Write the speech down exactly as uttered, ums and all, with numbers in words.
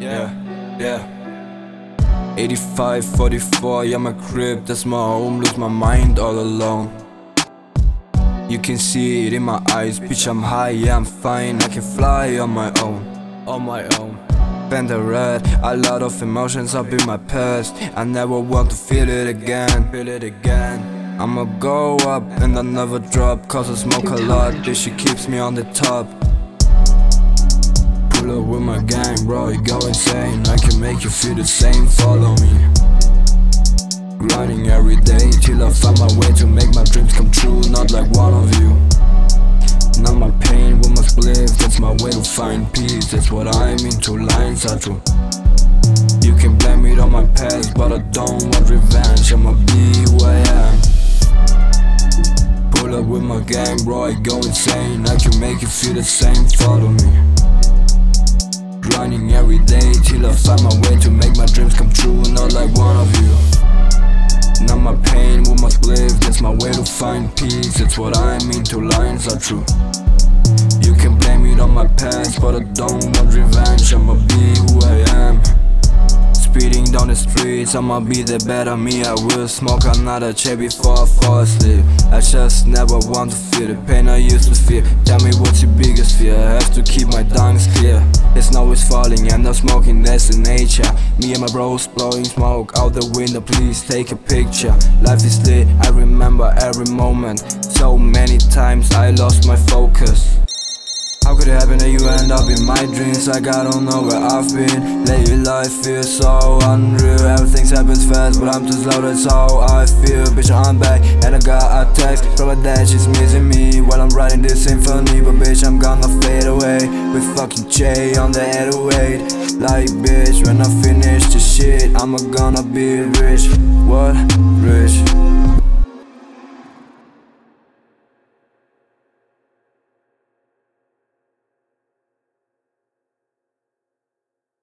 Yeah, yeah. eighty-five forty-four, yeah, my crib, that's my home. Lose my mind all alone. You can see it in my eyes, bitch, I'm high, yeah, I'm fine. I can fly on my own, on my own. Bend the red, a lot of emotions up in my past. I never want to feel it again, feel it again. I'ma go up and I never drop, cause I smoke a lot, this shit keeps me on the top. Pull up with my gang, bro, you go insane. I can make you feel the same, follow me. Grinding every day till I find my way to make my dreams come true, not like one of you. Not my pain, we must live, that's my way to find peace. That's what I mean, two lines are true. You can blame it on my past, but I don't want revenge, I'ma be who I am. Pull up with my gang, bro, I go insane. I can make you feel the same, follow me. Grinding every day till I find my way to make my dreams come true, not like one of you. Not my pain, we must live, that's my way to find peace. That's what I mean, two lines are true. You can blame it on my past, but I don't want revenge, I'ma be who I am. Speeding down the streets, I'ma be the better me. I will smoke another J before I fall asleep. I just never want to feel the pain I used to feel. Tell me what's your biggest fear, I have to keep my lungs clear. The snow is falling and I'm smoking, that's the nature. Me and my bros blowing smoke out the window, please take a picture. Life is lit, I remember every moment. So many times I lost my focus. How could it happen that you end up in my dreams? Like I don't know where I've been. Lately life feels so unreal. Everything happens fast, but I'm too slow, that's how I feel. Bitch, I'm back, and I got a text from my dad, she's missing me while I'm writing this symphony. But bitch, I'm gonna fade away with fucking J on the eight oh eight. Like bitch, when I finish this shit, I'm gonna be rich. What? Rich.